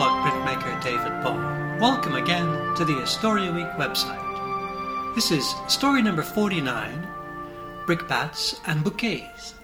woodblock printmaker David Paul. Welcome again to the Astoria Week website. This is story number 49, Brickbats and Bouquets.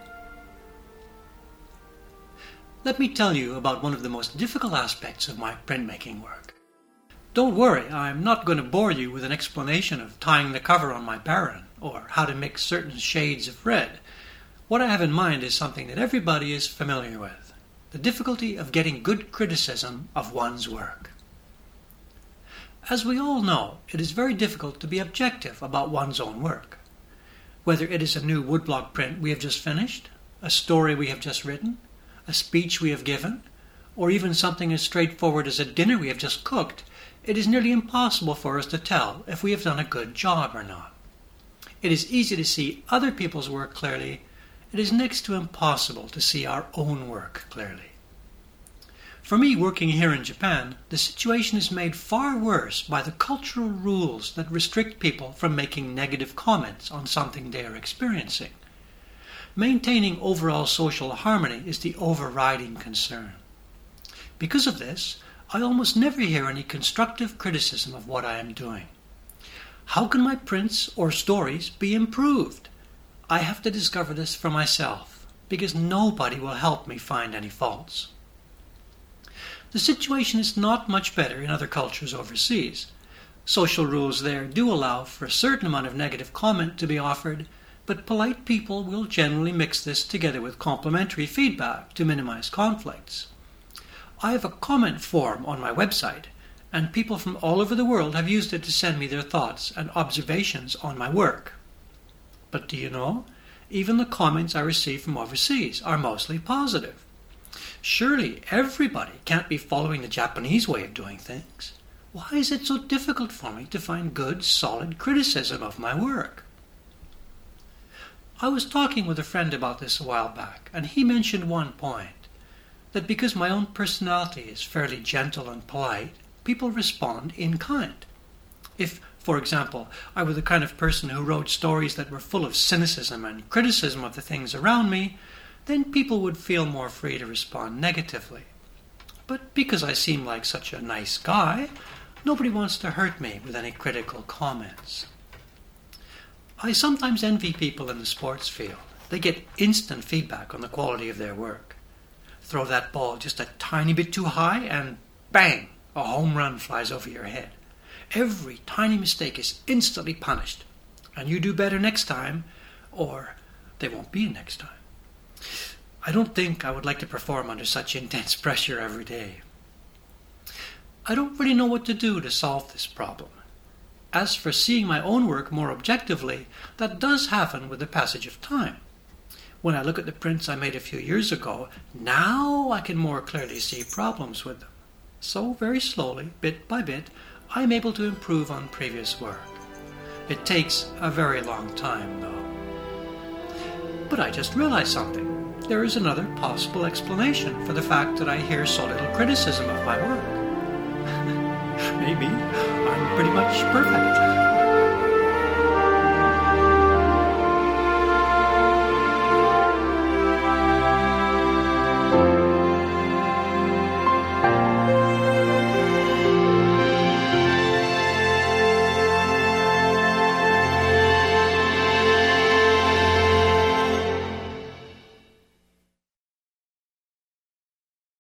Let me tell you about one of the most difficult aspects of my printmaking work. Don't worry, I'm not going to bore you with an explanation of tying the cover on my Baron or how to mix certain shades of red. What I have in mind is something that everybody is familiar with. The difficulty of getting good criticism of one's work. As we all know, it is very difficult to be objective about one's own work. Whether it is a new woodblock print we have just finished, a story we have just written, a speech we have given, or even something as straightforward as a dinner we have just cooked, it is nearly impossible for us to tell if we have done a good job or not. It is easy to see other people's work clearly. It is next to impossible to see our own work clearly. For me, working here in Japan, the situation is made far worse by the cultural rules that restrict people from making negative comments on something they are experiencing. Maintaining overall social harmony is the overriding concern. Because of this, I almost never hear any constructive criticism of what I am doing. How can my prints or stories be improved? I have to discover this for myself, because nobody will help me find any faults. The situation is not much better in other cultures overseas. Social rules there do allow for a certain amount of negative comment to be offered, but polite people will generally mix this together with complimentary feedback to minimize conflicts. I have a comment form on my website, and people from all over the world have used it to send me their thoughts and observations on my work. But do you know, even the comments I receive from overseas are mostly positive. Surely everybody can't be following the Japanese way of doing things. Why is it so difficult for me to find good, solid criticism of my work? I was talking with a friend about this a while back, and he mentioned one point, that because my own personality is fairly gentle and polite, people respond in kind. If, for example, I were the kind of person who wrote stories that were full of cynicism and criticism of the things around me, then people would feel more free to respond negatively. But because I seem like such a nice guy, nobody wants to hurt me with any critical comments. I sometimes envy people in the sports field. They get instant feedback on the quality of their work. Throw that ball just a tiny bit too high and bang, a home run flies over your head. Every tiny mistake is instantly punished, and you do better next time, or there won't be a next time. I don't think I would like to perform under such intense pressure every day. I don't really know what to do to solve this problem. As for seeing my own work more objectively, that does happen with the passage of time. When I look at the prints I made a few years ago, now I can more clearly see problems with them. So very slowly, bit by bit, I am able to improve on previous work. It takes a very long time, though. But I just realized something. There is another possible explanation for the fact that I hear so little criticism of my work. Maybe I'm pretty much perfect.